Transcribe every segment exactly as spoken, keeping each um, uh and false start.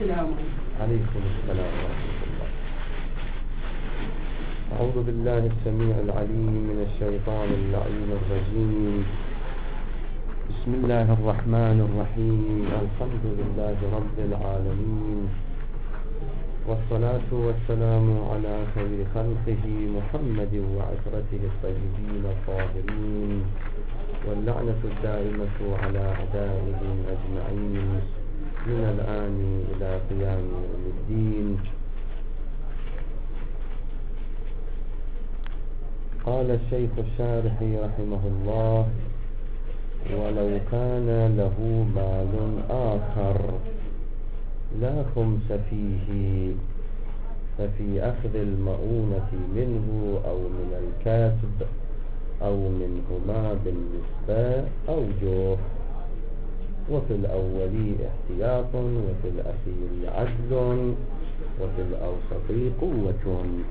السلام عليكم السلام ورحمة الله. أعوذ بالله السميع العليم من الشيطان اللعين الرجيم. بسم الله الرحمن الرحيم. الحمد لله رب العالمين، والصلاة والسلام على خير خلقه محمد وعترته الطيبين الطاهرين، واللعنة الدائمة على أعدائهم أجمعين من الآن إلى قيام يوم الدين. قال الشيخ الشارحي رحمه الله: ولو كان له مال آخر لا خمس فيه، ففي أخذ المؤونة منه أو من الكسب أو منهما بالنسبة أوجه، وفي الأول احتياط، وفي الأخير عدل، وفي الأوسط قوة.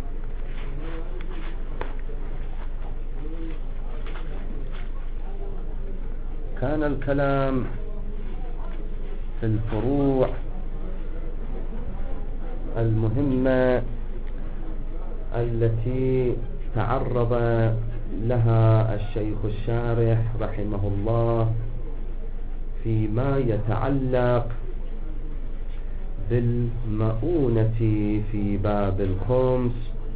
كان الكلام في الفروع المهمة التي تعرض لها الشيخ الشارح رحمه الله فيما يتعلق بالمؤونة في باب الخمس،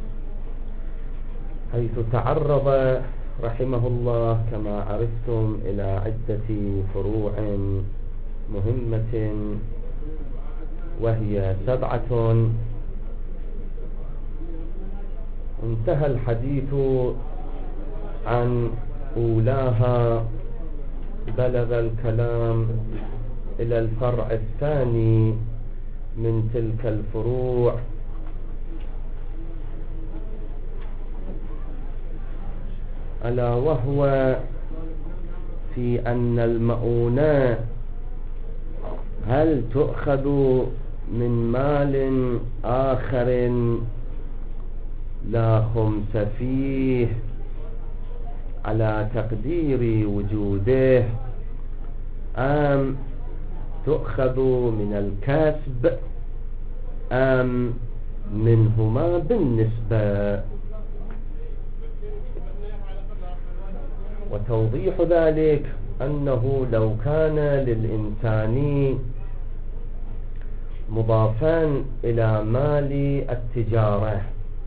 حيث تعرض رحمه الله كما عرفتم إلى عدة فروع مهمة، وهي سبعة. انتهى الحديث عن أولاها، بلغ الكلام إلى الفرع الثاني من تلك الفروع، ألا وهو في أن المؤونة هل تؤخذ من مال آخر لا خمس فيه على تقدير وجوده، أم تؤخذ من الكسب، أم منهما بالنسبة. وتوضيح ذلك أنه لو كان للإنسان مضافا إلى مال التجارة،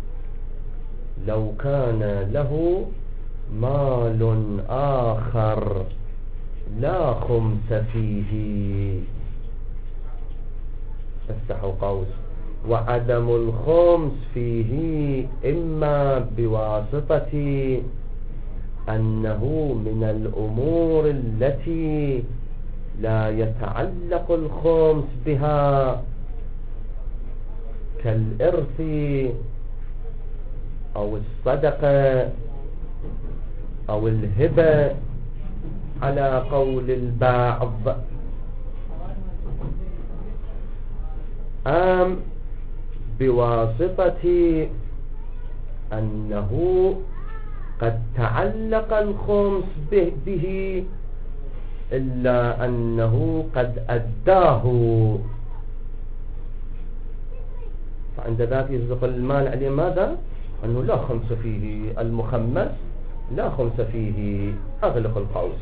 لو كان له مال آخر لا خمس فيه، افتحوا قوس، وعدم الخمس فيه إما بواسطة أنه من الأمور التي لا يتعلق الخمس بها، كالإرث أو الصدقة أو الهبة على قول البعض، أم بواسطة أنه قد تعلق الخمس به, به إلا أنه قد أداه، فعند ذلك يصدق المال عليه ماذا؟ أنه لا خمس فيه، المخمس لا خمس فيه، أغلق القوس.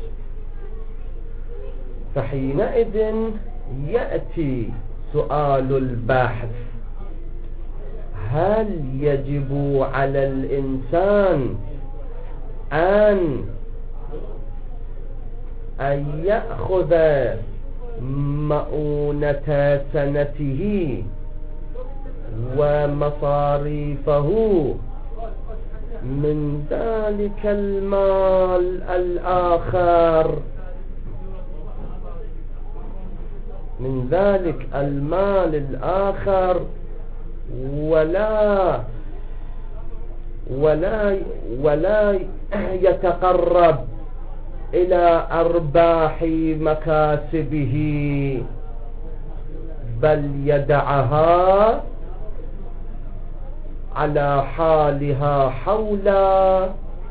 فحينئذ يأتي سؤال البحث: هل يجب على الإنسان أن أن يأخذ مؤونة سنته ومصاريفه من ذلك المال الآخر، من ذلك المال الآخر، ولا ولا ولا يتقرب إلى أرباح مكاسبه، بل يدعها على حالها حولا،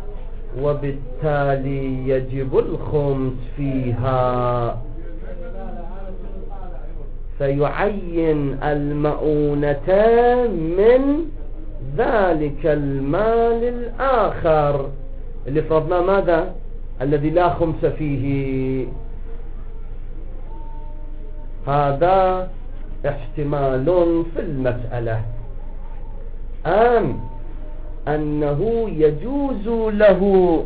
وبالتالي يجب الخمس فيها. فيعين المؤونة من ذلك المال الآخر اللي فرضنا ماذا؟ الذي لا خمس فيه. هذا احتمال في المسألة. أم أنه يجوز له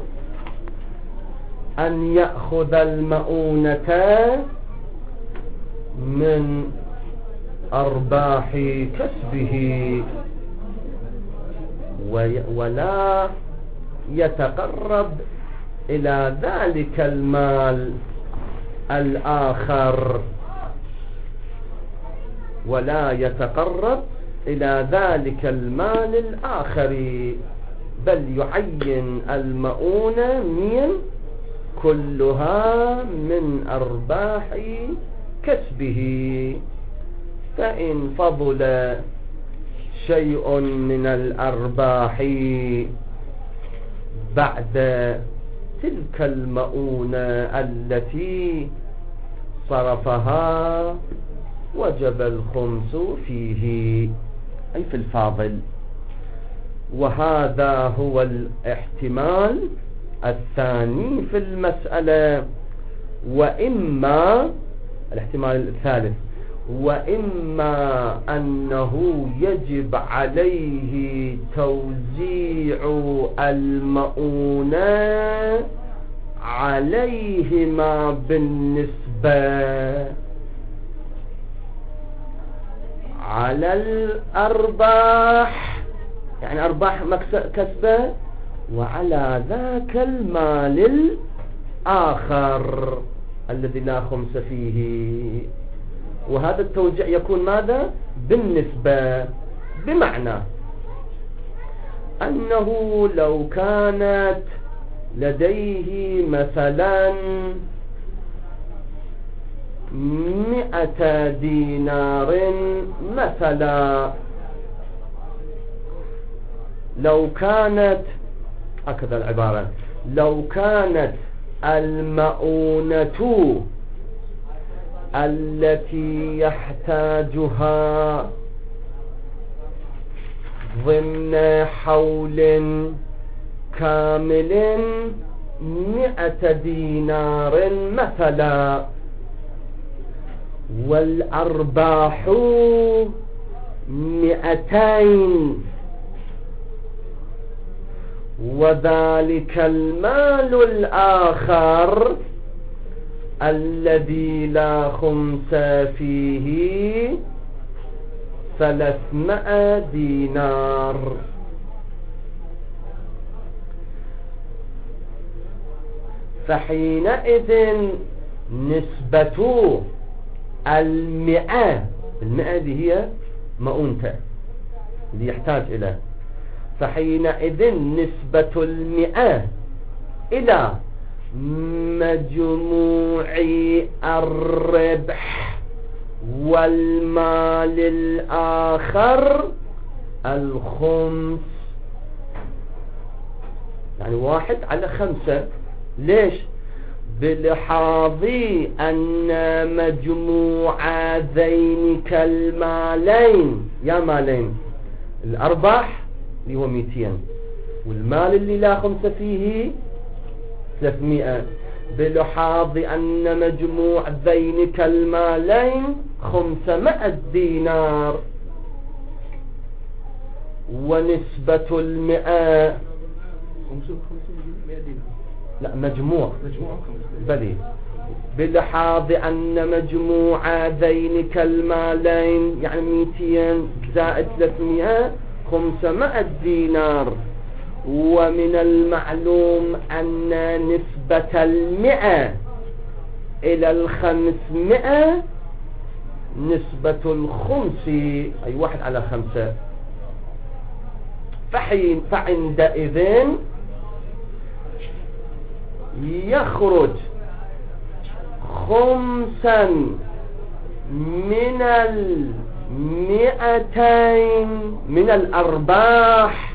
أن يأخذ المؤونة من أرباح كسبه ولا يتقرب إلى ذلك المال الآخر ولا يتقرب إلى ذلك المال الآخر بل يعين المؤونة من كلها من أرباح كسبه. فإن فضل شيء من الأرباح بعد تلك المؤونة التي صرفها وجب الخمس فيه، أي في الفاضل. وهذا هو الاحتمال الثاني في المسألة. وإما الاحتمال الثالث، وإما أنه يجب عليه توزيع المؤونة عليهما بالنسبة على الأرباح، يعني أرباح كسبه، وعلى ذاك المال الآخر الذي لا خمس فيه. وهذا التوزيع يكون ماذا؟ بالنسبة، بمعنى أنه لو كانت لديه مثلا مئة دينار مثلا، لو كانت هكذا العبارة، لو كانت المؤونة التي يحتاجها ضمن حول كامل مئة دينار مثلا، والأرباح مئتين، وذلك المال الآخر الذي لا خمس فيه ثلاثمائة دينار، فحينئذ نسبة المئة، المئة دي هي مؤونته اللي يحتاج إليه، فحينئذ نسبة المئة إلى مجموع الربح والمال الآخر الخمس، يعني واحد على خمسة. ليش؟ بلحاظ أن مجموع ذينك المالين، يا مالين، الأرباح اللي هو مئتين والمال اللي لا خمس فيه ثلاثمائة، بلحاظ أن مجموع ذينك المالين خمسمائة دينار، ونسبة المئة لا مجموع بلي بلحاظ أن مجموع ذينك المالين يعني مئتين زائد ثلاثمائة خمسمائة دينار. ومن المعلوم أن نسبة المئة إلى الخمسمائة نسبة الخمس، أي واحد على خمسة. فحين فعندئذ يخرج خمسا من المئتين من الأرباح،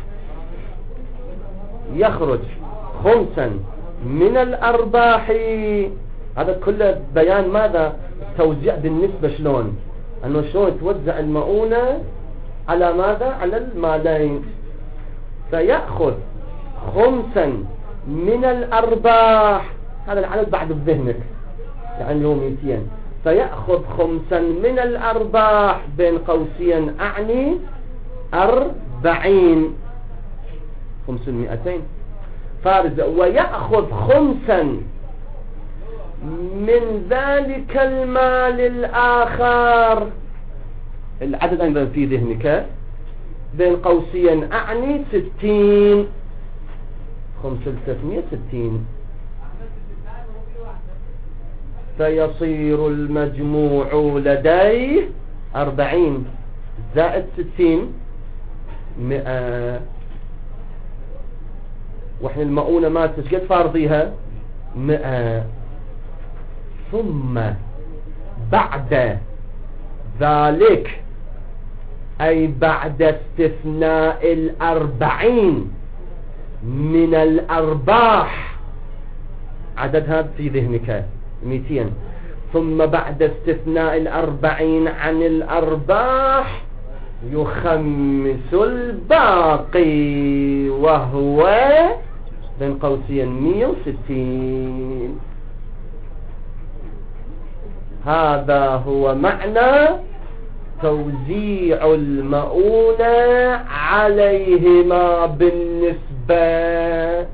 يخرج خمسا من الأرباح. هذا كله بيان ماذا؟ توزيع بالنسبة شلون. أنه شلون توزع المؤونة على ماذا؟ على المالين. فيأخذ خمسا من الأرباح، هذا العدد بعد بذهنك يعني يوم مئتين، فيأخذ خمسا من الأرباح بين قوسين أعني أربعين، خمس مئتين فارزة، ويأخذ خمسا من ذلك المال الآخر، العدد أيضا في ذهنك بين قوسين أعني ستين، خمسة ثلاثمائة ستين، فيصير المجموع لديه أربعين زائد ستين مئة. وإحنا المؤونة ما تشقد فارضيها مئة. ثم بعد ذلك أي بعد استثناء الأربعين من الأرباح، عدد هذا في ذهنك مئتين، ثم بعد استثناء الأربعين عن الأرباح يخمس الباقي وهو بين قوسين مئة وستين. هذا هو معنى توزيع المؤونة عليهما بالنسبة،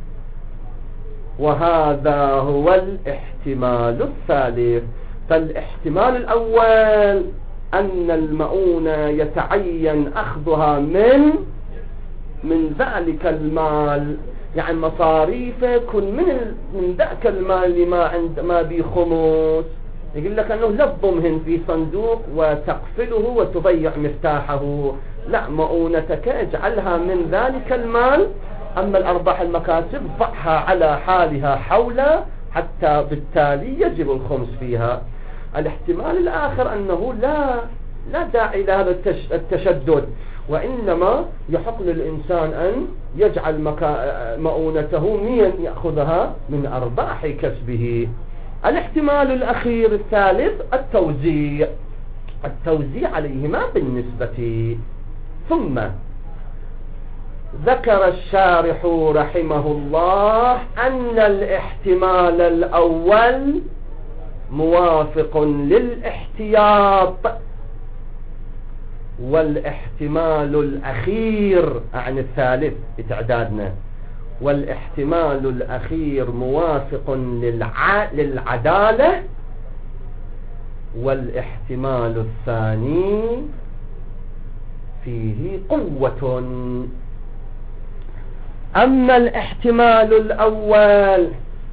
وهذا هو الاحتمال الثالث. فالاحتمال الأول أن المؤونة يتعين أخذها من من ذلك المال، يعني مصاريفه كن من من ذاك المال اللي ما عند ما بي خمس، يقول لك أنه لا تضمهن في صندوق وتقفله وتضيع مفتاحه، لا، مؤونتك اجعلها من ذلك المال، أما الأرباح المكاسب ضعها على حالها حولا حتى بالتالي يجب الخمس فيها. الاحتمال الآخر أنه لا لا داعي لهذا التشدد، وإنما يحق للإنسان أن يجعل مؤونته مين يأخذها من أرباح كسبه. الاحتمال الأخير الثالث التوزيع، التوزيع عليهما بالنسبة. ثم ذكر الشارح رحمه الله أن الاحتمال الأول موافق للاحتياط، والاحتمال الأخير عن الثالث بتعدادنا، والاحتمال الأخير موافق للع... للعدالة، والاحتمال الثاني فيه قوة. أما الاحتمال الأول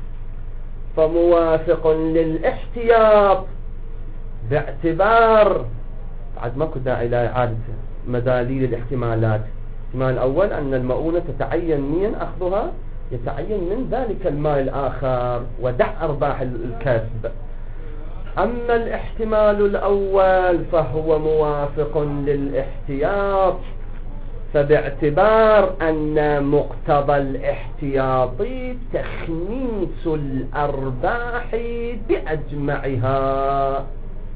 فموافق للاحتياط باعتبار، بعد ما كنت داعي إلى إعادة مداليل الاحتمالات. الاحتمال الأول أن المؤونة تتعين مين أخذها، يتعين من ذلك المال الآخر ودع أرباح الكسب. أما الاحتمال الأول فهو موافق للاحتياط، فباعتبار أن مقتضى الاحتياط تخميس الأرباح بأجمعها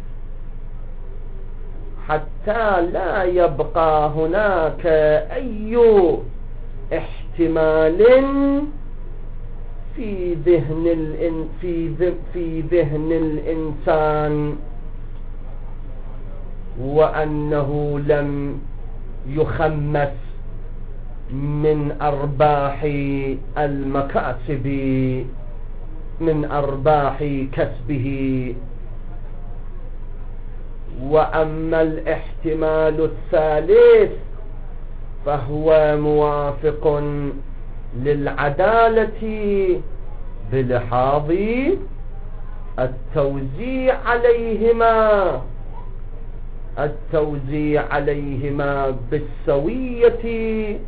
حتى لا يبقى هناك أي احتمال في ذهن الإن في في ذهن الإنسان وأنه لم يخمس من أرباح المكاسب، من أرباح كسبه. وأما الاحتمال الثالث فهو موافق للعدالة بلحاظ التوزيع عليهما التوزيع عليهما بالسوية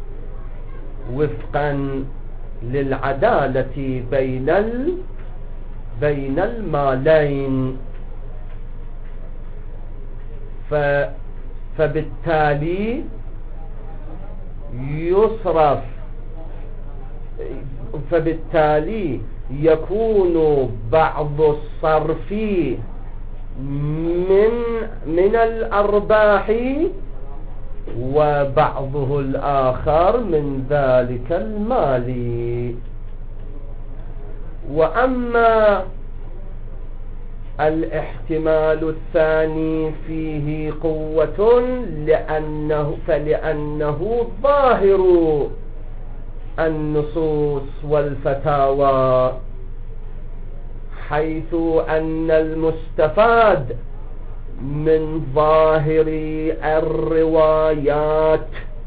وفقا للعدالة بين ال بين المالين. ف فبالتالي يصرف فبالتالي يكون بعض الصرف من من الأرباح وبعضه الآخر من ذلك المال. وأما الاحتمال الثاني فيه قوة لأنه فلأنه ظاهر النصوص والفتاوى، حيث أن المستفاد من ظاهر الروايات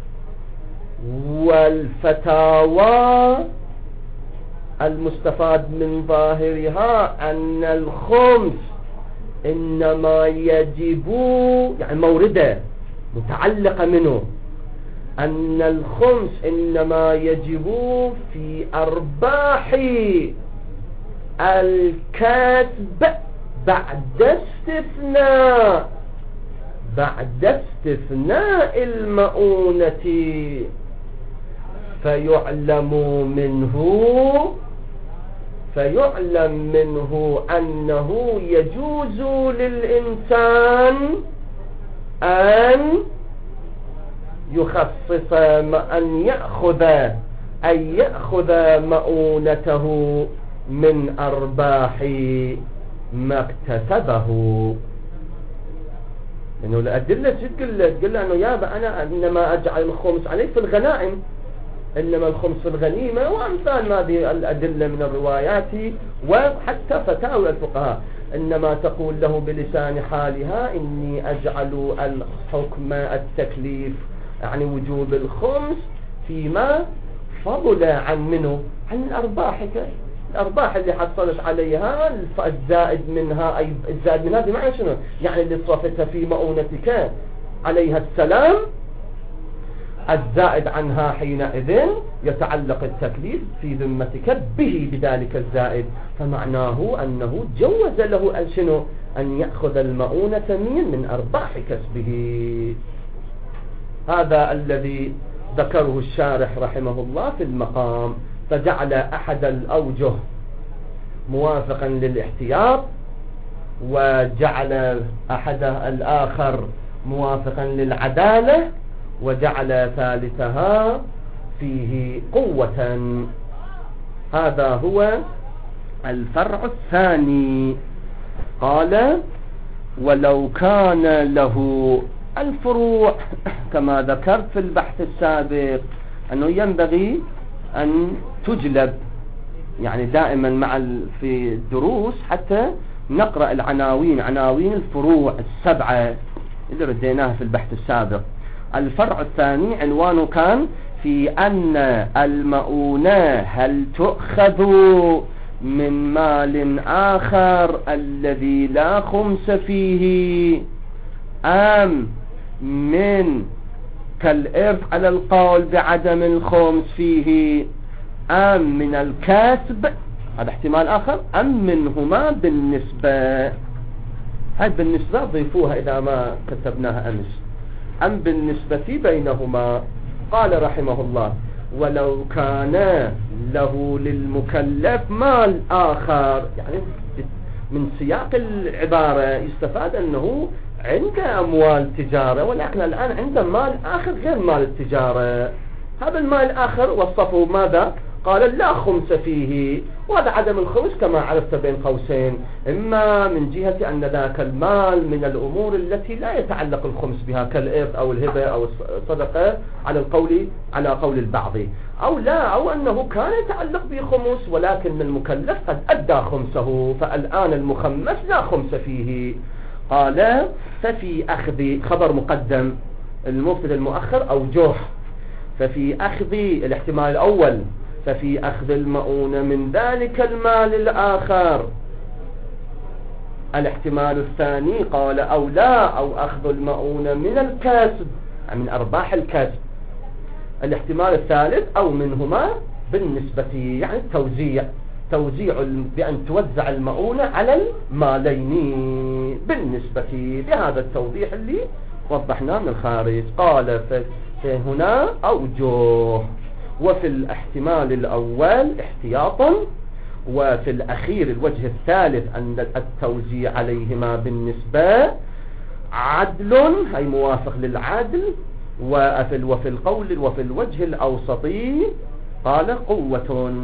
والفتاوى المستفاد من ظاهرها أن الخمس إنما يجب، يعني موردة متعلقة منه، أن الخمس إنما يجب في أرباح الكسب بعد استثناء بعد استثناء المؤونة، فيعلم منه فيعلم منه أنه يجوز للإنسان أن يخصص أن يأخذ أن يأخذ مؤونته من أرباح ما اكتسبه. لأنه الأدلة تقول تقول أنه يابا أنا إنما أجعل الخمس عليه في الغنائم، إنما الخمس في الغنيمة، وأمثال هذه الأدلة من الروايات وحتى فتاوى الفقهاء، إنما تقول له بلسان حالها إني أجعل الحكم التكليف يعني وجوب الخمس فيما فضل عن منه عن الأرباح، الأرباح اللي حصلت عليها الزائد منها، أي الزائد منها بمعنى شنو؟ يعني اللي صرفتها في مؤونتك عليها السلام، الزائد عنها حينئذ يتعلق التكليف في ذمتك به بذلك الزائد، فمعناه أنه جوز له أن شنو؟ أن يأخذ المؤونة من من أرباح كسبه. هذا الذي ذكره الشارح رحمه الله في المقام، فجعل أحد الأوجه موافقا للاحتياط، وجعل أحد الآخر موافقا للعدالة، وجعل ثالثها فيه قوة. هذا هو الفرع الثاني. قال ولو كان له الفروع كما ذكرت في البحث السابق أنه ينبغي أن تجلب، يعني دائما مع في الدروس حتى نقرأ العناوين، عناوين الفروع السبعة اللي رديناها في البحث السابق. الفرع الثاني عنوانه كان في أن المؤونة هل تؤخذ من مال آخر الذي لا خمس فيه، أم من كالإرث على القول بعدم الخمس فيه، أم من الكسب، هذا احتمال آخر، أم منهما بالنسبة. هذه بالنسبة ضيفوها إذا ما كتبناها أمس، أم بالنسبة بينهما. قال رحمه الله ولو كان له للمكلف مال آخر، يعني من سياق العبارة يستفاد أنه عنده أموال تجارة، ولكن الآن عنده مال آخر غير مال التجارة. هذا المال الآخر وصفه ماذا؟ قال لا خمس فيه، وهذا عدم الخمس كما عرفت بين قوسين، إما من جهة أن ذاك المال من الأمور التي لا يتعلق الخمس بها كالإرث أو الهبة أو الصدقة على القول على قول البعض، أو لا، أو أنه كان يتعلق بخمس ولكن المكلف قد أدى خمسه، فالآن المخمس لا خمس فيه. قال ففي أخذ خبر مقدم، المبتدا المؤخر أوجه، ففي أخذ الاحتمال الأول ففي أخذ المؤونة من ذلك المال الآخر. الاحتمال الثاني قال أو لا، أو أخذ المؤونة من الكسب من أرباح الكسب. الاحتمال الثالث أو منهما بالنسبة، يعني التوزيع، توزيع بأن توزع المؤونة على المالين بالنسبة، بهذا التوضيح اللي وضحناه من الخارج. قال فهنا أوجه، وفي الاحتمال الأول احتياطا، وفي الأخير الوجه الثالث أن التوزيع عليهما بالنسبة عدل، هي موافق للعدل. وفي, وفي القول وفي الوجه الأوسطي قال قوة.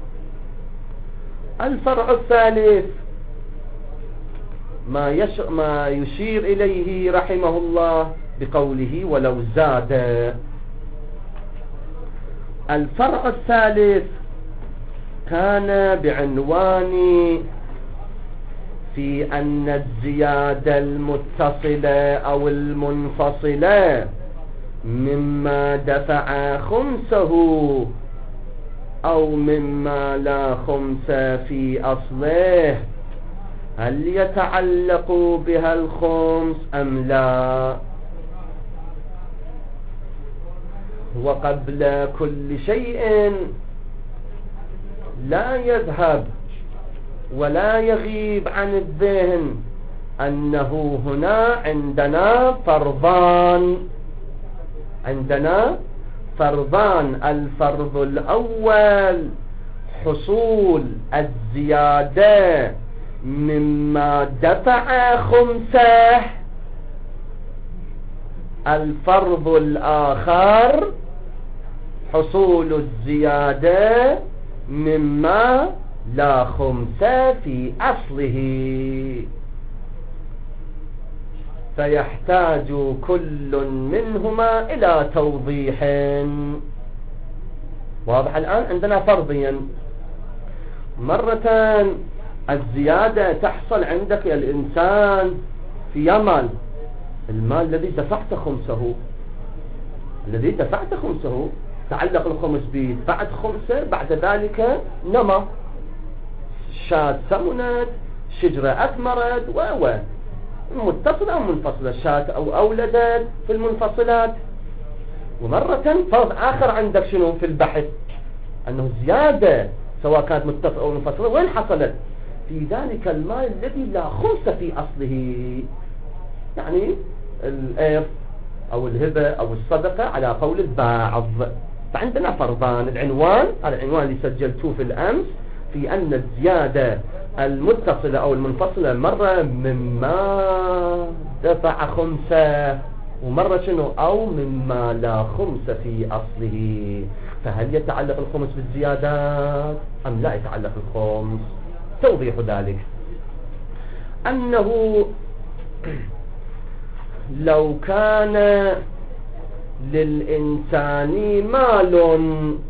الفرع الثالث ما, يش ما يشير إليه رحمه الله بقوله ولو زاد. الفرع الثالث كان بعنوان في أن الزيادة المتصلة أو المنفصلة مما دفع خمسه أو مما لا خمس في أصله هل يتعلق بها الخمس أم لا؟ وقبل كل شيء لا يذهب ولا يغيب عن الذهن أنه هنا عندنا فرضان عندنا فرضان الفرض الأول حصول الزيادة مما دفع خمسه، الفرض الآخر حصول الزيادة مما لا خمس في أصله، فيحتاج كل منهما إلى توضيح. واضح الآن؟ عندنا فرضيا مرة الزيادة تحصل عندك يا الإنسان في مال، المال الذي دفعت خمسه الذي دفعت خمسه تعلق الخمس به، دفعت خمسة بعد ذلك نما، شاة سمنت، شجرة أثمرت، و متصلة أو منفصلة، شاة أو أولدت في المنفصلات. ومرة فرض آخر عندك شنو في البحث أنه زيادة سواء كانت متصلة أو منفصلة وين حصلت؟ في ذلك المال الذي لا خمس في أصله، يعني الإرث أو الهبة أو الصدقة على قول البعض. فعندنا فرضان، العنوان هذا العنوان اللي سجلتوه في الأمس في أن الزيادة المتصلة أو المنفصلة مرة مما دفع خمسة ومرة شنو أو مما لا خمس في أصله. فهل يتعلق الخمس بالزيادات أم لا يتعلق الخمس؟ توضيح ذلك أنه لو كان للإنسان مال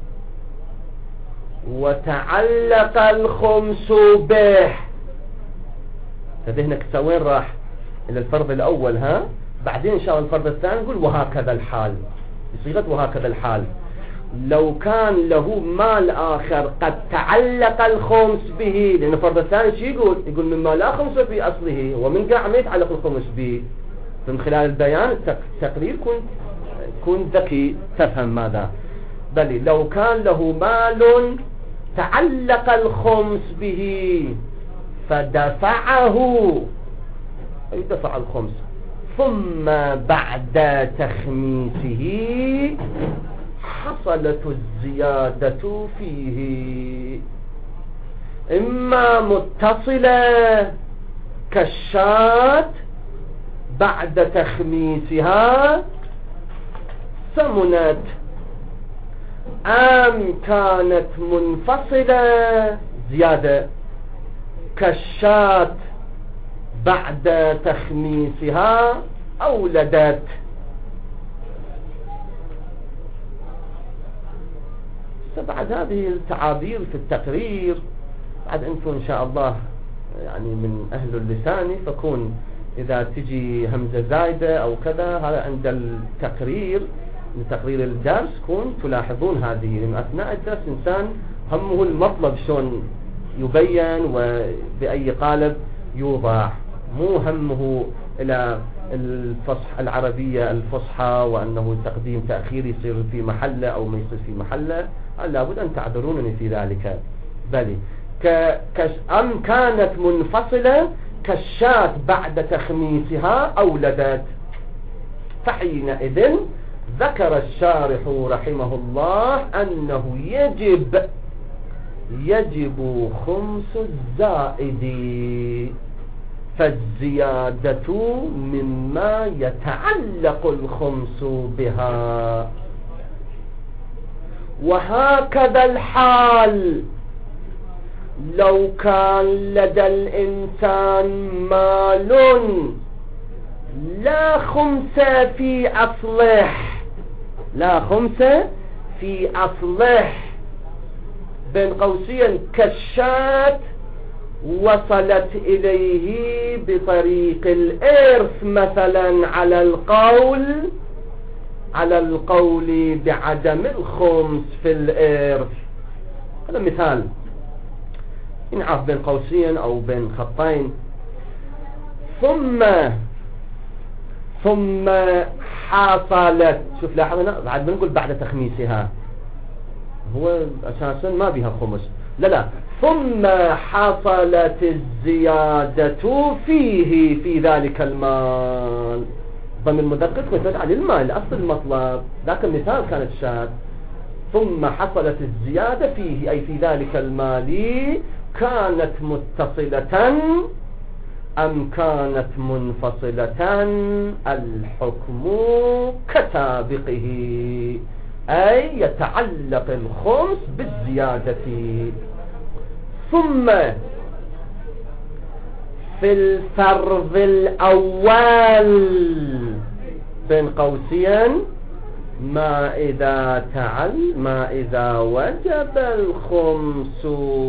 وتعلق الخمس به، فذهنك وين راح؟ إلى الفرض الأول، ها بعدين إن شاء الله الفرض الثاني نقول وهكذا الحال بصيغة وهكذا الحال. لو كان له مال آخر قد تعلق الخمس به، لأن الفرض الثاني شو يقول؟ يقول مما لا خمس في أصله، ومن قاع ما يتعلق الخمس به. من خلال البيان التقرير كن كن ذكي تفهم ماذا. بل لو كان له مال تعلق الخمس به فدفعه، أي دفع الخمس، ثم بعد تخميسه حصلت الزيادة فيه، إما متصلة كالشاة بعد تخميسها سمنت، أم كانت منفصلة زيادة كالشاة بعد تخميسها أولدت. بعد هذه التعابير في التقرير، بعد أنتم إن شاء الله يعني من أهل اللسان، فكون إذا تجي همزة زايدة أو كذا هذا عند التقرير لتقرير الدرس كون تلاحظون هذه. من أثناء الدرس إنسان همه المطلب شون يبين وبأي قالب يوضع، مو همه إلى الفصح العربية الفصحى وأنه تقديم تأخير يصير في محله أو ما يصير في محله. لابد أن تعذرونني في ذلك. بل ك... أم كانت منفصلة كالشاة بعد تخميسها أولدت، فحينئذ ذكر الشارح رحمه الله أنه يجب يجب خمس الزائد، فالزيادة مما يتعلق الخمس بها. وهكذا الحال لو كان لدى الإنسان مال لا خمس في أصله، لا خمس في أصله، بين قوسين كالشاة وصلت إليه بطريق الإرث مثلا، على القول على القول بعدم الخمس في الإرث. هذا مثال ينعرف بين قوسين أو بين خطين. ثم ثم حصلت، شوف لاحظ هنا بعد بنقول بعد تخميسها، هو أساسا ما بها خمس، لا لا ثم حصلت الزيادة فيه في ذلك المال. ضمن المذكر مثل عن المال أصل المطلب، ذاك المثال كانت شاذ. ثم حصلت الزيادة فيه أي في ذلك المال، كانت متصلة أم كانت منفصلة؟ الحكم كسابقه، أي يتعلق الخمس بالزيادة. ثم في الفرض الأول بين قوسين ما إذا تعل ما إذا وجب الخمس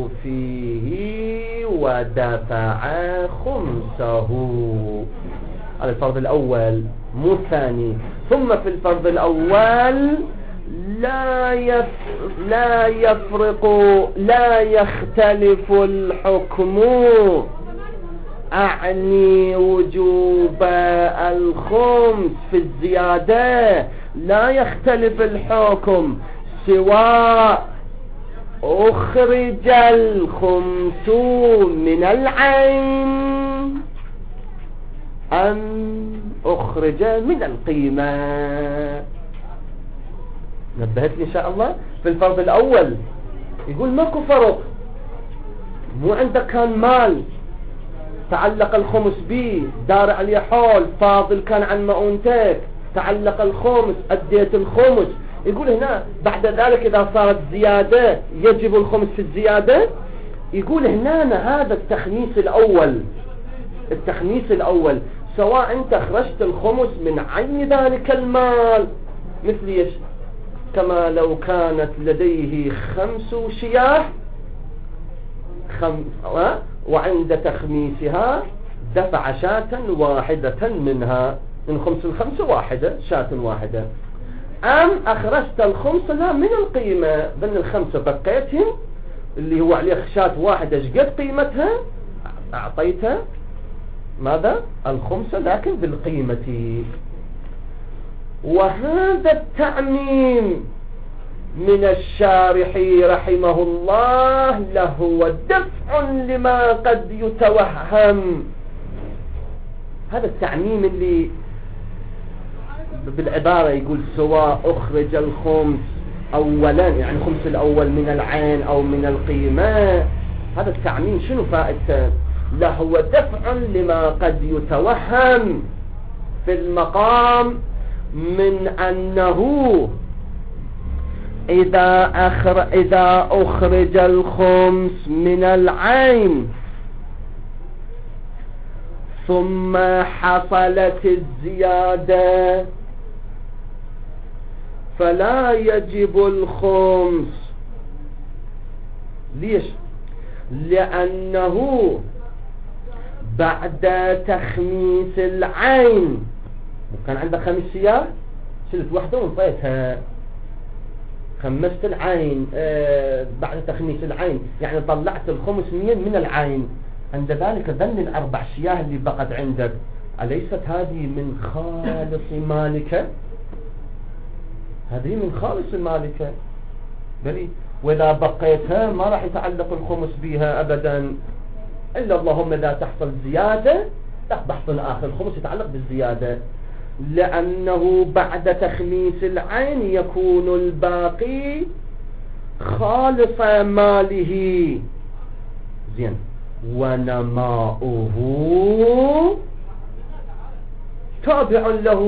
فيه ودفع خمسه. هذا الفرض الأول مو الثاني. ثم في الفرض الأول لا يف لا يفرق لا يختلف الحكم، أعني وجوب الخمس في الزيادة لا يختلف الحكم، سواء أخرج الخمس من العين أم أخرج من القيمة. نبهتني إن شاء الله. في الفرض الأول يقول ماكو فرق، مو عندك كان مال تعلق الخمس به، دار عليه حول، فاضل كان عن مؤونتك، تعلق الخمس، أديت الخمس. يقول هنا بعد ذلك إذا صارت زيادة يجب الخمس في الزيادة. يقول هنا هذا التخميس الأول، التخميس الأول سواء أنت أخرجت الخمس من عين ذلك المال، مثل إيش؟ كما لو كانت لديه خمس شياه خم... وعند تخميسها دفع شاة واحدة منها، من خمس الخمس واحدة، شاة واحدة. أم أخرجت الخمس لا من القيمة، بل الخمسة بقيتهم اللي هو عليه شاة واحدة، شقد قيمتها أعطيتها ماذا؟ الخمسة لكن بالقيمة. وهذا التعميم من الشارح رحمه الله له دفع لما قد يتوهم. هذا التعميم اللي بالعبارة يقول سواء أخرج الخمس أولا، يعني الخمس الأول من العين أو من القيمة، هذا التعميم شنو فائدته؟ له دفع لما قد يتوهم في المقام من أنه إذا أخر إذا أخرج الخمس من العين ثم حصلت الزيادة فلا يجب الخمس. ليش؟ لأنه بعد تخميس العين كان عندك خمس سياح، شلت واحدة وانطيتها، خمست العين آه بعد تخميس العين، يعني طلعت الخمس مين من العين. عند ذلك ذن الأربع شياه اللي بقت عندك، أليست هذه من خالص مالك؟ هذه من خالص مالك بلي، وإذا بقيتها ما راح يتعلق الخمس بها أبدا، إلا اللهم إذا تحصل زيادة لا بحث آخر، الخمس يتعلق بالزيادة، لأنه بعد تخميس العين يكون الباقي خالص ماله زين ونماؤه تابع له،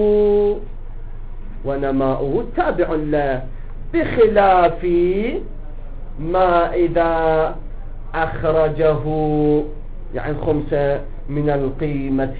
ونماؤه تابع له، بخلاف ما إذا أخرجه يعني خمسة من القيمة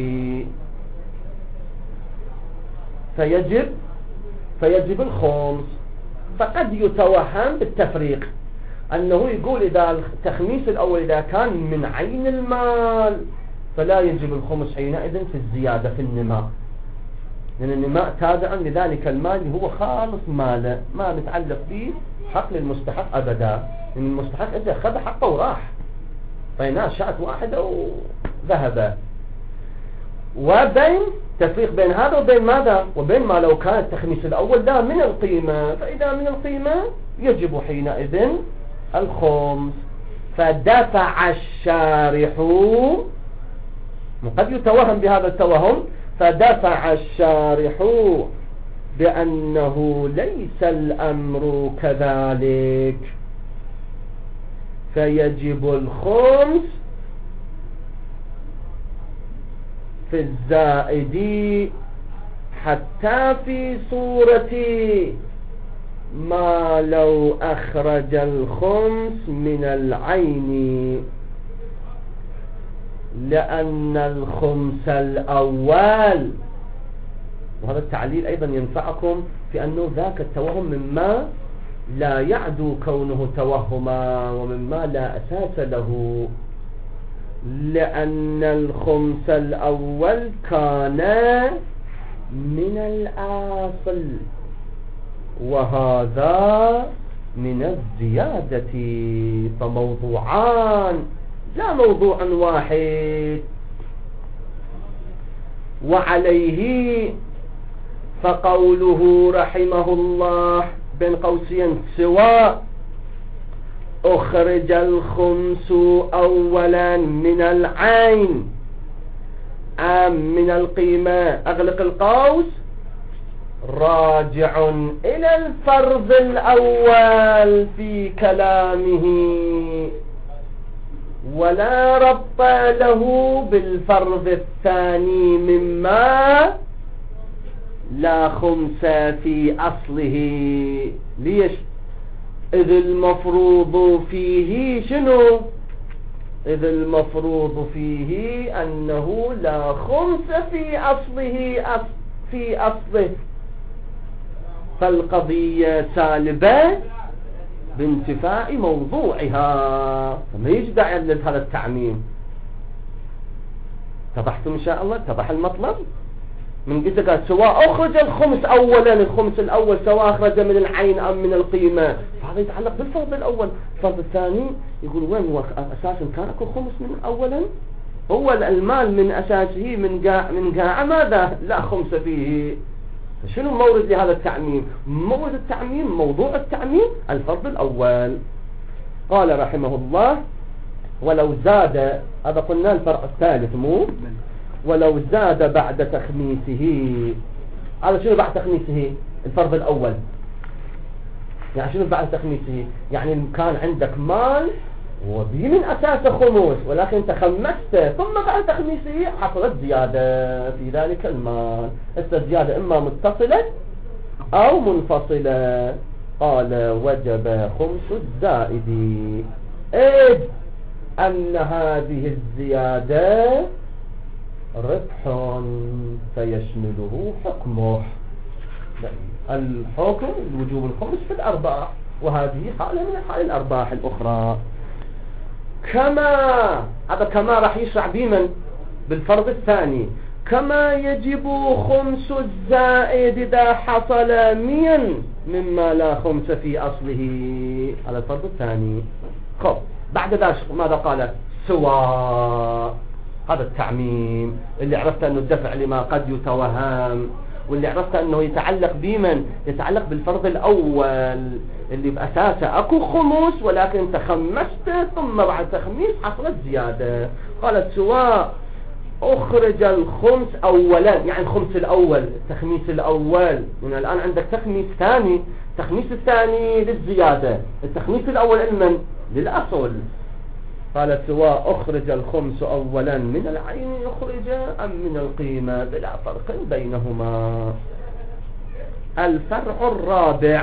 فيجب فيجب الخمس. فقد يتوهم بالتفريق أنه يقول إذا التخميس الأول إذا كان من عين المال فلا يجب الخمس حينئذ في الزيادة في النماء، لأن النماء تابع لذلك المال هو خالص ماله، ما متعلق به حق للمستحق أبدا، لأن المستحق إذا أخذ حقه وراح فينال شاة واحدة وذهب. وبين تفريق بين هذا وبين ماذا؟ وبين ما لو كان التخميس الأول لا من القيمة، فإذا من القيمة يجب حينئذ الخمس. فدفع الشارح، وقد يتوهم بهذا التوهم، فدفع الشارح بأنه ليس الأمر كذلك، فيجب الخمس في الزائد حتى في صورة ما لو أخرج الخمس من العين، لأن الخمس الأول، وهذا التعليل أيضا ينفعكم في أنه ذاك التوهم مما لا يعدو كونه توهما ومما لا أساس له، لأن الخمس الأول كان من الأصل وهذا من الزيادة، فموضوعان لا موضوع واحد. وعليه فقوله رحمه الله بين قوسين سواء أخرج الخمس أولا من العين أم من القيمة، أغلق القوس، راجع إلى الفرض الأول في كلامه ولا ربط له بالفرض الثاني مما لا خمس في أصله. ليش؟ إذ المفروض فيه شنو؟ إذ المفروض فيه أنه لا خمس في أصله أص في أصله، فالقضية سالبة بانتفاء موضوعها، فما يجدع هذا التعميم. اتضحتم إن شاء الله؟ اتضح المطلب؟ من قلت قال سواء أخرج الخمس أولا، الخمس الأول سواء أخرج من العين أم من القيمة، فهذا يتعلق بالفرض الأول. الفرض الثاني يقول وين هو أساسا كان أكو خمس من أولا؟ هو المال من أساسه من قاع من قاع ماذا؟ لا خمس فيه. شنو مورد لهذا التعميم؟ مورد التعميم، موضوع التعميم الفرض الأول. قال رحمه الله ولو زاد، هذا قلنا الفرع الثالث مو؟ ولو زاد بعد تخميسه، هذا شنو بعد تخميسه؟ الفرض الأول. يعني شنو بعد تخميسه؟ يعني كان عندك مال وبه من أساس خمس ولكن تخمسته، ثم بعد تخميسه حصلت زيادة في ذلك المال. الزيادة إما متصلة أو منفصلة. قال وجب خمس الزائد، إذ أن هذه الزيادة ربح فيشمله حكمه. الحكم الوجوب الخمس في الأرباح، وهذه حالة من حال الأرباح الأخرى. كما هذا كما راح يشرع بمن؟ بالفرض الثاني. كما يجب خمس الزائد إذا حصل ميا مما لا خمس في أصله، هذا الفرض الثاني. خب بعد ذلك ماذا قال؟ سواء، هذا التعميم اللي عرفت أنه الدفع لما قد يتوهم، واللي عرفت أنه يتعلق بمن؟ يتعلق بالفرض الأول اللي بأساسه أكو خمس ولكن تخمست ثم بعد تخميس حصلت زيادة. قالت سواء أخرج الخمس أولا، يعني الخمس الأول، التخميس الأول. يعني الآن عندك تخميس ثاني، التخميس الثاني للزيادة، التخميس الأول علما للأصل. قال سواء أخرج الخمس أولا من العين يخرج أم من القيمة بلا فرق بينهما. الفرع الرابع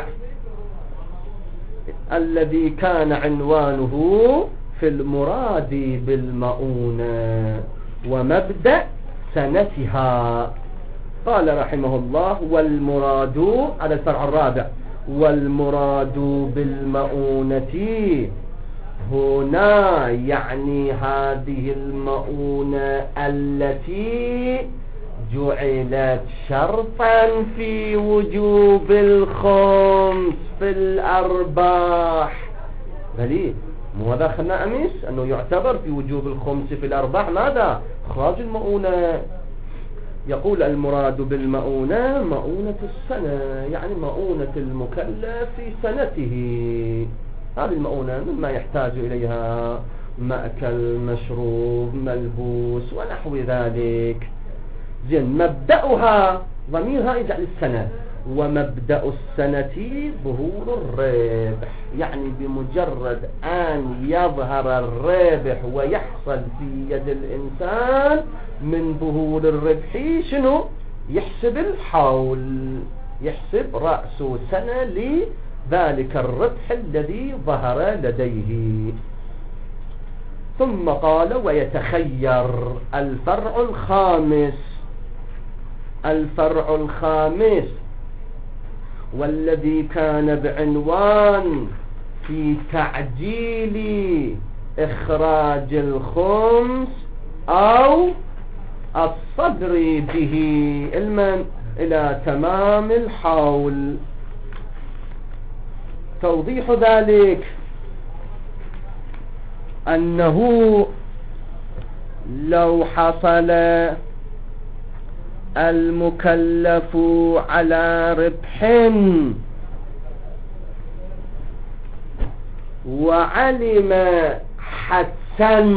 الذي كان عنوانه في المراد بالمؤونة ومبدأ سنتها. قال رحمه الله: والمراد، على الفرع الرابع، والمراد بالمؤونة هنا يعني هذه المؤونة التي جعلت شرطا في وجوب الخمس في الأرباح. بلي مو هذا خلنا أمس أنه يعتبر في وجوب الخمس في الأرباح ماذا؟ إخراج المؤونة. يقول: المراد بالمؤونة مؤونة السنة، يعني مؤونة المكلف في سنته. هذه المؤونة مما يحتاج إليها مأكل، مشروب، ملبوس ونحو ذلك. زين، مبدأها ضميرها يجعل السنة، ومبدأ السنة ظهور الربح، يعني بمجرد أن يظهر الربح ويحصل في يد الإنسان من ظهور الربح شنو؟ يحسب الحول، يحسب رأس سنة لذلك الربح الذي ظهر لديه. ثم قال: ويتخير. الفرع الخامس، الفرع الخامس والذي كان بعنوان في تعجيل إخراج الخمس أو الصدر به المن إلى تمام الحول. توضيح ذلك أنه لو حصل المكلف على ربح وعلم حدسا،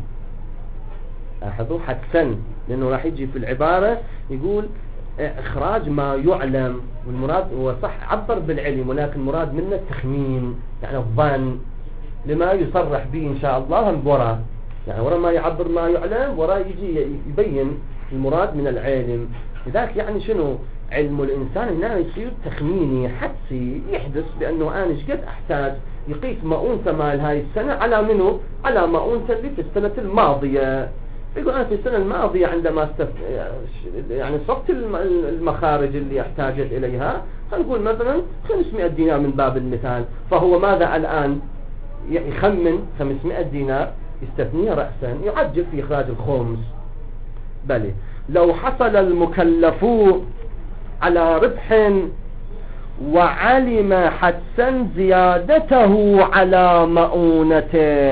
لاحظوا حدسا، لأنه راح يجي في العبارة يقول إخراج ما يعلم، والمراد هو صح عبر بالعلم ولكن مراد منه التخمين، يعني الظن، لما يصرح به إن شاء الله الورا. يعني ورا ما يعبر ما يعلم، ورا يجي يبين المراد من العلم. لذلك يعني شنو علم الإنسان هنا يصير تخميني حدسي، يحدث بأنه أنا قد أحتاج يقيس مؤونته مال هاي السنة على منه، على مؤونته اللي في السنة الماضية. يقول أنا في السنة الماضية عندما استف... يعني صفت المخارج اللي احتاجت إليها، خلينا مثلا خمسمائة دينار من باب المثال، فهو ماذا الآن يخمن خمسمائة دينار يستثنيها رأسا، يعجل في إخراج الخمس. بل لو حصل المكلف على ربح وعلم حدسا زيادته على مؤونته،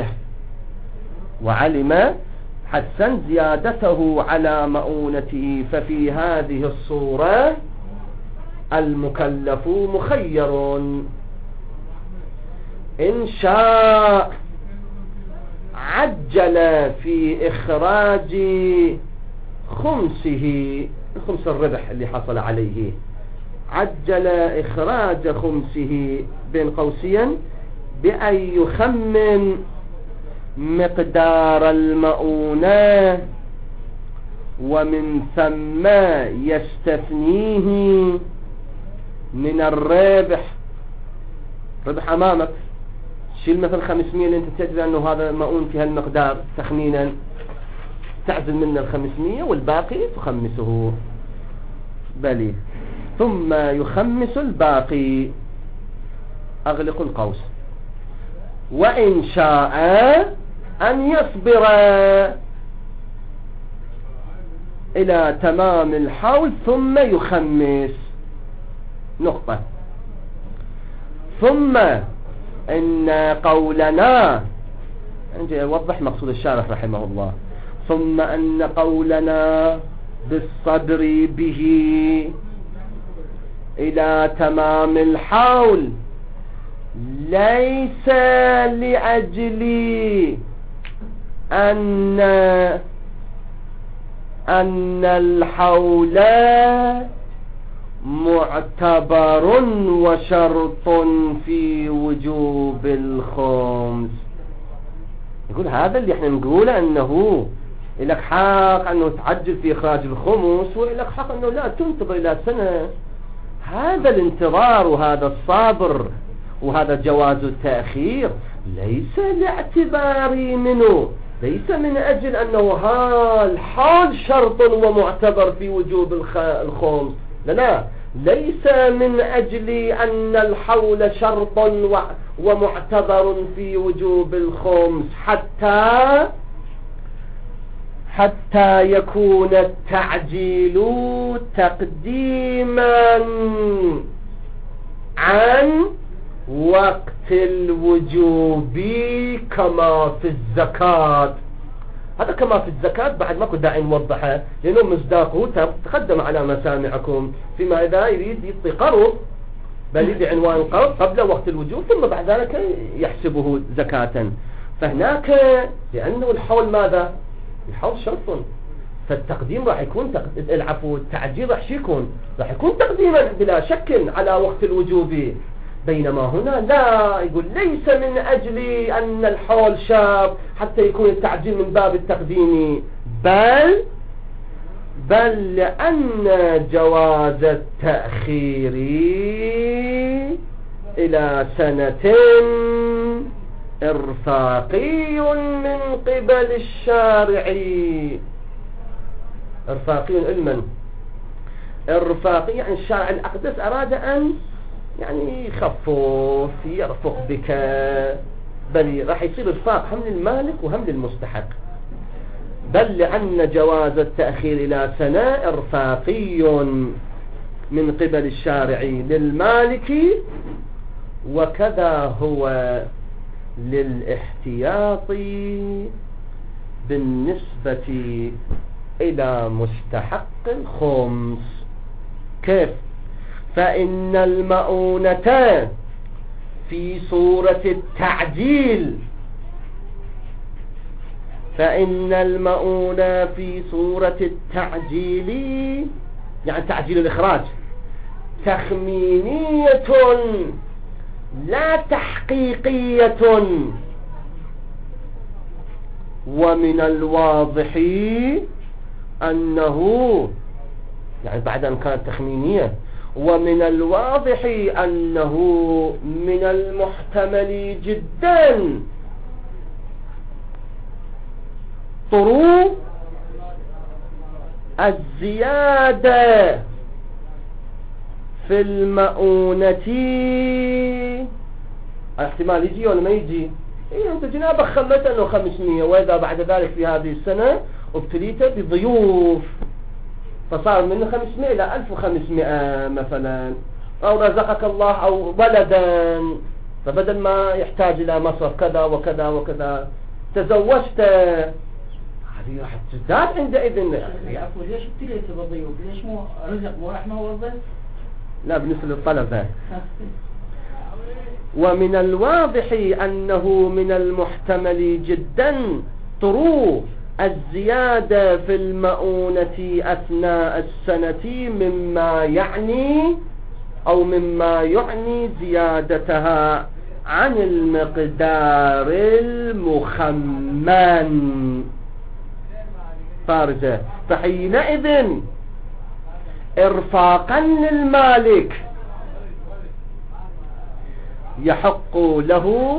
وعلم حدسا زيادته على مؤونته، ففي هذه الصورة المكلف مخير. إن شاء عجل في إخراج خمسه، خمس الربح اللي حصل عليه، عجل إخراج خمسه بين قوسين بأن يخمن مقدار المؤونة، ومن ثم يستثنيه من الربح. ربح أمامك، شيل مثل خمسمية اللي انت تجد أنه هذا مؤون في هالمقدار تخمينا، تعزل من الخمسمية والباقي تخمسه. بلي ثم يخمس الباقي. أغلق القوس. وإن شاء أن يصبر إلى تمام الحول ثم يخمس. نقطة. ثم إن قولنا، نجي أوضح مقصود الشارح رحمه الله، ثم أن قولنا بالصدر به إلى تمام الحول ليس لأجل أن أن الحول معتبر وشرط في وجوب الخمس. يقول هذا اللي احنا نقوله أنه لك حق أنه تعجل في إخراج الخمس، ولك حق أنه لا تنتظر إلى سنة. هذا الانتظار وهذا الصبر وهذا جواز التأخير ليس لاعتباري منه، ليس من أجل أنه ها الحال شرط ومعتبر في وجوب الخمس، لا لا، ليس من أجل أن الحول شرط ومعتبر في وجوب الخمس حتى حتى يكون التعجيل تقديما عن وقت الوجوب كما في الزكاة. هذا كما في الزكاة بعد ما كنت داعي نوضحه لأنه مصداقه تقدم على مسامعكم، فيما إذا يريد يعطي قرض بل يدي عنوان القرض قبل وقت الوجوب ثم بعد ذلك يحسبه زكاة. فهناك لأنه الحول ماذا؟ الحول شرط، فالتقديم راح يكون تق... العفو التعجيل راح يكون راح يكون تقديما بلا شك على وقت الوجوب. بينما هنا لا، يقول ليس من أجل أن الحول شاب حتى يكون التعجيل من باب التقديم، بل بل لأن جواز التأخير إلى سنة إرفاقي من قبل الشارع. إرفاقي علما، إرفاقي يعني الشارع الأقدس أراد أن يعني يخفف يرفق بك، بل راح يصير إرفاق هم للمالك وهم للمستحق. بل لأن جواز التأخير إلى سنة إرفاقي من قبل الشارع للمالك، وكذا هو للاحتياط بالنسبة إلى مستحق الخمس. كيف؟ فإن المؤونة في صورة التعجيل فإن المؤونة في صورة التعجيل يعني تعجيل الإخراج تخمينية لا تحقيقية، ومن الواضح أنه يعني بعد أن كانت تخمينية ومن الواضح أنه من المحتمل جدا طرو الزيادة في المؤونة. احتمال يجي ولا ما يجي؟ إيه أنت جنابك خلت أنه خمسمية، وإذا بعد ذلك في هذه السنة ابتليت بضيوف فصار من خمسمائة إلى ألف وخمسمائة مثلا، أو رزقك الله أو ولدا فبدل ما يحتاج إلى مصرف كذا وكذا وكذا تزوجت، هذه راح تزداد عندئذ. عفوا ليش ابتليت بضيوف؟ ليش مو رزق مو رحمة ووظف؟ لا بالنسبة للطلبة. ومن الواضح أنه من المحتمل جدا طرو الزيادة في المؤونة أثناء السنة مما يعني أو مما يعني زيادتها عن المقدار المخمن فارجة. فحينئذ إرفاقا للمالك يحق له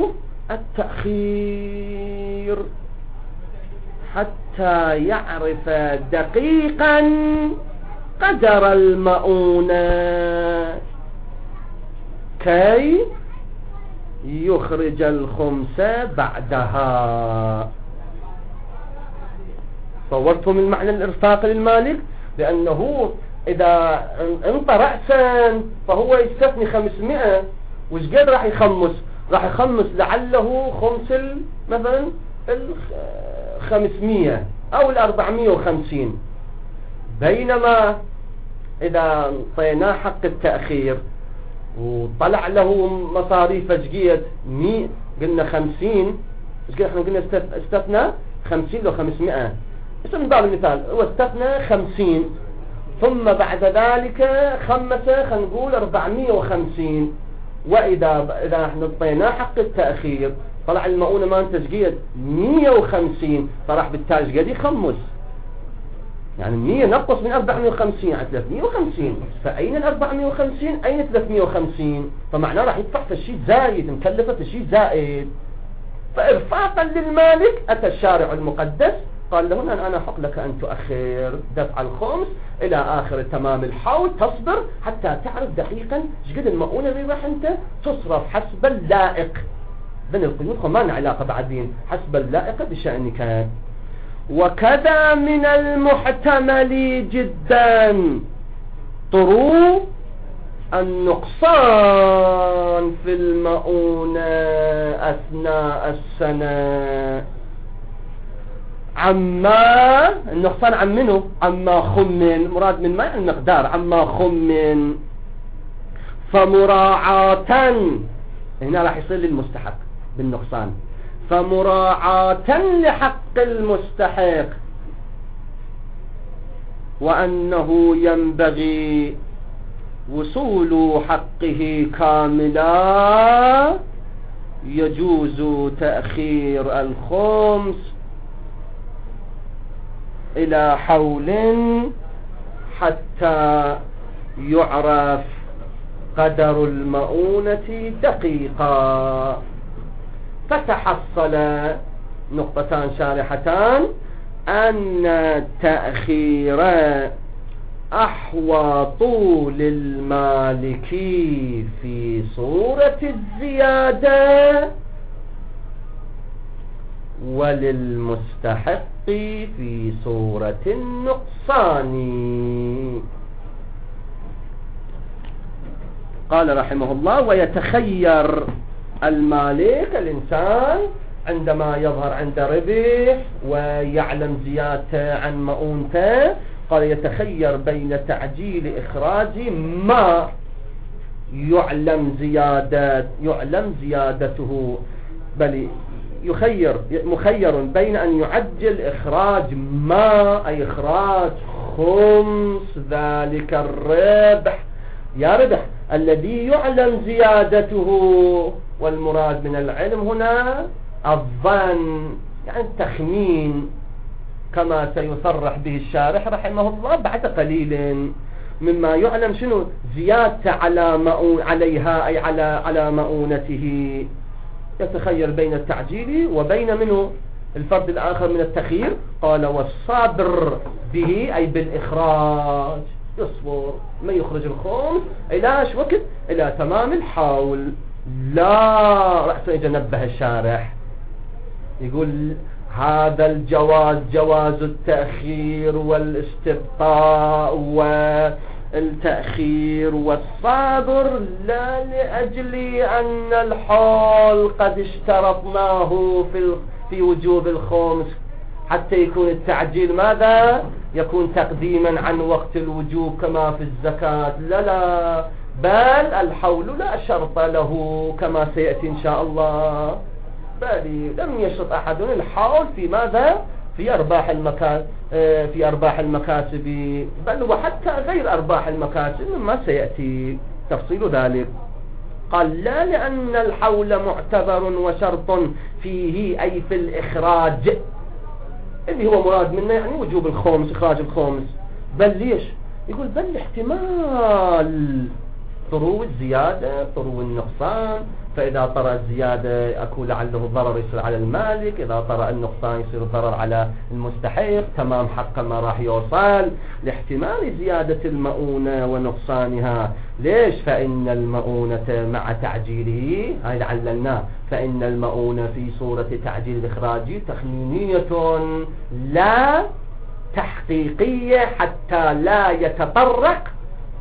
التأخير حتى يعرف دقيقا قدر المؤونة كي يخرج الخمس بعدها. صورتم المعنى الإرفاق للمالك؟ لأنه إذا انطى رأسا فهو يستثني خمسمائة، وش قد راح يخمس؟ راح يخمس لعله خمس مثلا الخمسمية أو الأربعمية وخمسين. بينما إذا طيناه حق التأخير وطلع له مصاريف جيت مي قلنا خمسين، احنا قلنا استثنى خمسين لو خمسمائة، من باب المثال واستثنى خمسين، ثم بعد ذلك خمسة خلينا نقول أربعمية وخمسين، وإذا إذا احنا اعطيناه حق التأخير طلع المؤونة ما انتج قيد مية وخمسين، فراح بالتالي قد يخمس، يعني مية نقص من أربعمية وخمسين على ثلاثمية وخمسين، فأين ال أربعمية وخمسين أين ثلاثمية وخمسين؟ فمعناه راح يدفع في الشيء زايد، مكلفة في الشيء زائد. فإرفاقا للمالك أتى الشارع المقدس قال له أنا أنا حق لك أن تؤخر دفع الخمس إلى آخر تمام الحول، تصبر حتى تعرف دقيقا ايش قد المؤونة اللي راح أنت تصرف حسب اللائق. بين القيود ما لنا علاقة بعدين، حسب اللائق بشأنك. وكذا من المحتمل جدا طرو النقصان في المؤونة أثناء السنة، عما النقصان عن منه عما خمن، مراد من ما يعني المقدار، عما خمن، فمراعاة هنا راح يصير للمستحق بالنقصان، فمراعاة لحق المستحق، وأنه ينبغي وصول حقه كاملا يجوز تأخير الخمس إلى حول حتى يعرف قدر المؤونة دقيقا. فتحصل نقطتان شارحتان أن تأخير أحوط للمالك في صورة الزيادة وللمستحق في صورة النقصان. قال رحمه الله ويتخير المالك الإنسان عندما يظهر عند ربح ويعلم زيادته عن مؤونته، قال يتخير بين تعجيل إخراج ما يعلم زيادة يعلم زيادته، بل يخير مخير بين أن يعجل إخراج ما أي إخراج خمس ذلك الربح يا ربح الذي يعلم زيادته، والمراد من العلم هنا الظن يعني التخمين، كما سيصرح به الشارح رحمه الله بعد قليل، مما يعلم شنو زيادة على مؤون عليها أي على على مؤونته. يتخير بين التعجيل وبين منه الفرد الآخر من التخيير. قال والصابر به أي بالإخراج، يصبر ما يخرج الخمس إلى ايش وقت؟ إلى تمام الحول. لا رأسا يتنبه الشارح يقول هذا الجواز جواز التأخير والاستبقاء والتأخير والصابر لا لأجل أن الحول قد اشترطناه في في وجوب الخمس حتى يكون التعجيل ماذا؟ يكون تقديما عن وقت الوجوب كما في الزكاة، لا لا، بل الحول لا شرط له كما سيأتي إن شاء الله، بل لم يشرط أحد الحول في ماذا؟ في أرباح المكاسب في أرباح المكاسب بل وحتى غير أرباح المكاسب مما سيأتي تفصيل ذلك. قال لا لأن الحول معتبر وشرط فيه أي في الإخراج اللي هو مراد منه يعني وجوب الخمس إخراج الخمس، بل ليش؟ يقول بل احتمال طرو الزيادة طرو النقصان، فإذا طرأ الزيادة أكو لعله الضرر يصير على المالك، إذا طرأ النقصان يصير الضرر على المستحق، تمام حق ما راح يوصل لاحتمال زيادة المؤونة ونقصانها. ليش؟ فإن المؤونة مع تعجيله هاي عللناه، فإن المؤونة في صورة تعجيل الإخراج تخمينية لا تحقيقية حتى لا يتطرق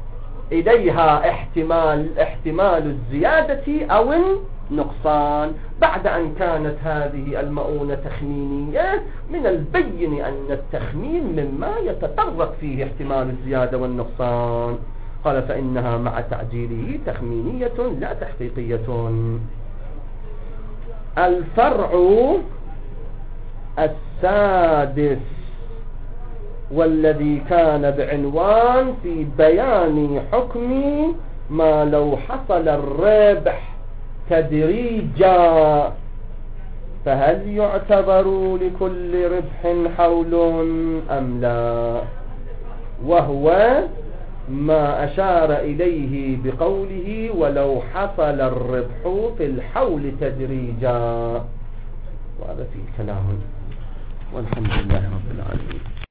إليها احتمال احتمال الزيادة أو النقصان. بعد أن كانت هذه المؤونة تخمينية من البين أن التخمين مما يتطرق فيه احتمال الزيادة والنقصان. قال فإنها مع تعجيله تخمينية لا تحقيقية. الفرع السادس والذي كان بعنوان في بيان حكم ما لو حصل الربح تدريجا، فهل يعتبر لكل ربح حول أم لا؟ وهو ما أشار إليه بقوله ولو حصل الربح في الحول تدريجا. وهذا فيه كلام، والحمد لله رب العالمين.